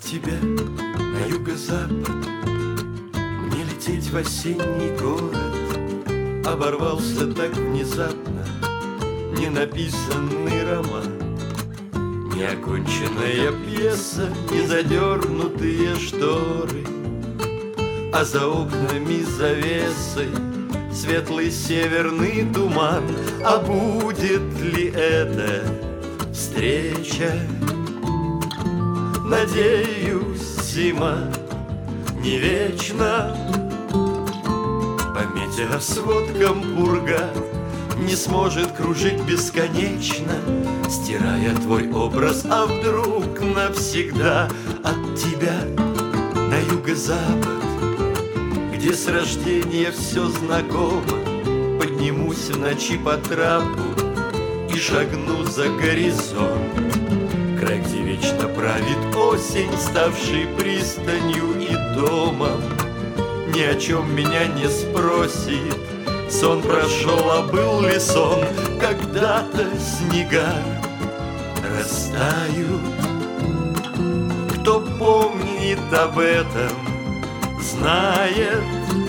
тебя на юго-запад, мне лететь в осенний город. Оборвался так внезапно ненаписанный роман, неоконченная пьеса, незадернутые шторы, а за окнами завесой светлый северный туман. А будет ли это встреча? Надеюсь, зима не вечна. По метеосводкам пурга не сможет кружить бесконечно, стирая твой образ, а вдруг навсегда от тебя на юго-запад, где с рождения все знакомо. Поднимусь в ночи по трапу и шагну за горизонт, край, где вечно правит осень, ставший пристанью и домом. Ни о чем меня не спросит, сон прошел, а был ли сон? Когда-то снега растают. Кто помнит об этом, знает.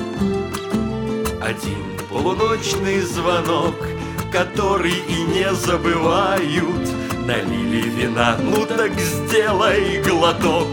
Один полуночный звонок, который и не забывают. Налили вина, ну так сделай глоток.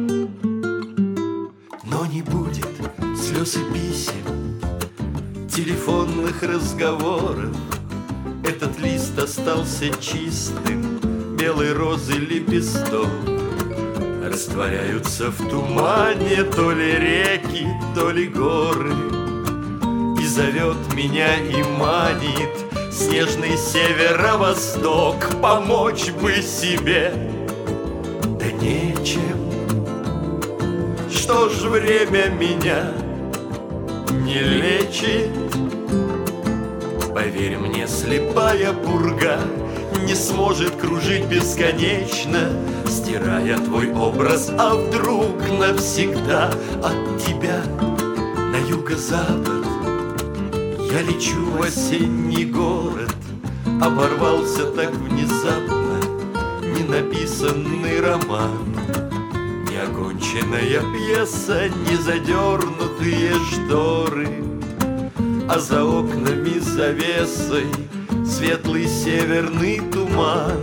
Но не будет слез и писем, телефонных разговоров. Этот лист остался чистым, белой розы лепесток. Растворяются в тумане то ли реки, то ли горы. И зовет меня и манит снежный северо-восток. Помочь бы себе, да нечем. Что ж, время меня не лечит. Поверь мне, слепая пурга не сможет кружить бесконечно, стирая твой образ, а вдруг навсегда от тебя на юго-запад. Я лечу в осенний город, оборвался так внезапно ненаписанный роман, неоконченная пьеса, незадернутые шторы, а за окнами завесой светлый северный туман.